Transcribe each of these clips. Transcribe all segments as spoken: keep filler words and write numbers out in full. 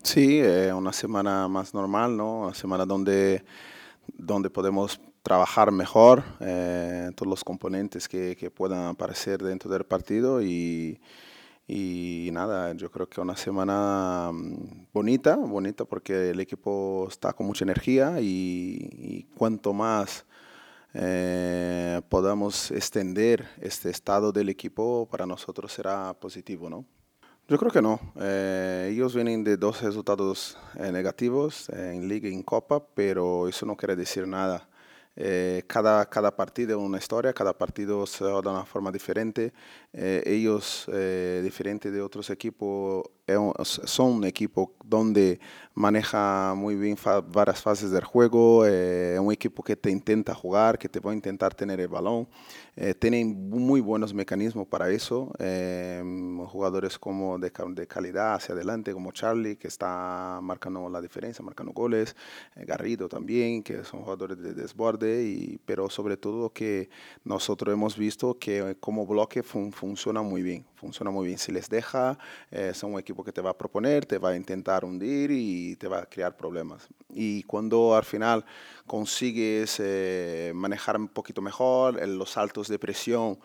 Sí, eh, una semana más normal, ¿no? Una semana donde, donde podemos trabajar mejor eh, todos los componentes que, que puedan aparecer dentro del partido y, y nada, yo creo que una semana mm, bonita, bonita porque el equipo está con mucha energía y, y cuanto más eh, podamos extender este estado del equipo, para nosotros será positivo, ¿no? Yo creo que no. Eh, ellos vienen de dos resultados eh, negativos eh, en Liga y en Copa, pero eso no quiere decir nada. Eh, cada, cada partido es una historia, cada partido se da de una forma diferente. Eh, ellos, eh, diferente de otros equipos, es un- son un equipo donde maneja muy bien fa- varias fases del juego, eh, es un equipo que te intenta jugar, que te va a intentar tener el balón. Eh, tienen muy buenos mecanismos para eso. Eh, jugadores como de, de, calidad hacia adelante, como Charlie, que está marcando la diferencia, marcando goles. Eh, Garrido también, que son jugadores de desborde. Y, pero sobre todo que nosotros hemos visto que como bloque fun funciona muy bien. Funciona muy bien. Si les deja, eh, son un equipo que te va a proponer, te va a intentar hundir y te va a crear problemas. Y cuando al final consigues eh, manejar un poquito mejor eh, los saltos de presión,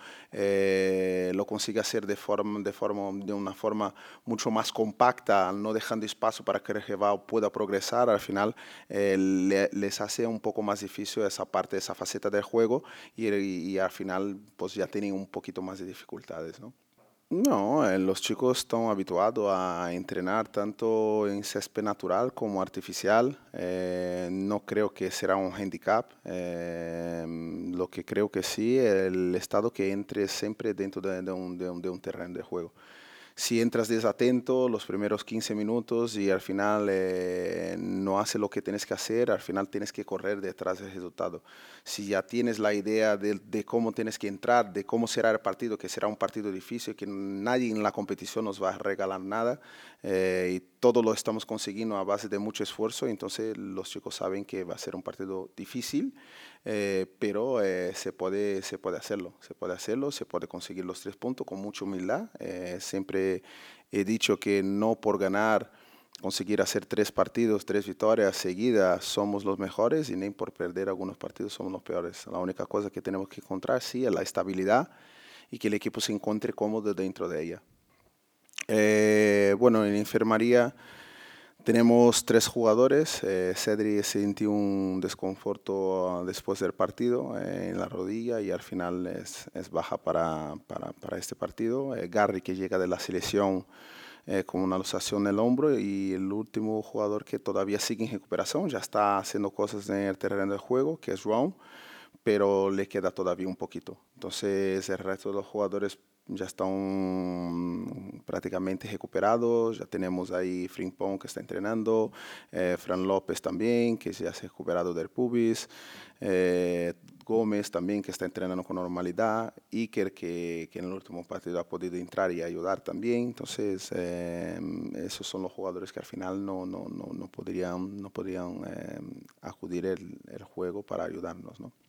eh, lo consigue hacer de, forma, de, forma, de una forma mucho más compacta, no dejando espacio para que el rival pueda progresar, al final eh, le, les hace un poco más difícil esa parte, esa faceta del juego y, y, y al final pues ya tienen un poquito más de dificultades, ¿no? No, eh, los chicos están habituados a entrenar tanto en césped natural como artificial. Eh, no creo que será un handicap. Eh, lo que creo que sí, el estado que entre siempre dentro de, de un, de un- de un terreno de juego. Si entras desatento los primeros quince minutos y al final eh, no hace lo que tienes que hacer, al final tienes que correr detrás del resultado. Si ya tienes la idea de, de cómo tienes que entrar, de cómo será el partido, que será un partido difícil, que nadie en la competición nos va a regalar nada eh, y todo lo estamos consiguiendo a base de mucho esfuerzo, entonces los chicos saben que va a ser un partido difícil, eh, pero eh, se puede, se puede hacerlo, se puede hacerlo, se puede conseguir los tres puntos con mucha humildad. Eh, siempre he dicho que no por ganar, conseguir hacer tres partidos, tres victorias seguidas, somos los mejores y ni por perder algunos partidos somos los peores. La única cosa que tenemos que encontrar, sí, es la estabilidad y que el equipo se encuentre cómodo dentro de ella. Eh, bueno, en enfermería tenemos tres jugadores. Eh, Cedri sintió un desconforto después del partido eh, en la rodilla y al final es, es baja para, para, para, este partido. Eh, Garry, que llega de la selección eh, con una luxación en el hombro, y el último jugador que todavía sigue en recuperación, ya está haciendo cosas en el terreno de juego, que es Ron, pero le queda todavía un poquito. Entonces el resto de los jugadores ya están prácticamente recuperados. Ya tenemos ahí Frimpong que está entrenando, eh, Fran López también, que ya se ha recuperado del pubis, eh, Gómez también, que está entrenando con normalidad, Iker, que, que en el último partido ha podido entrar y ayudar también. Entonces, eh, esos son los jugadores que al final no, no, no, no podrían, no podrían eh, acudir el, el juego para ayudarnos, ¿no?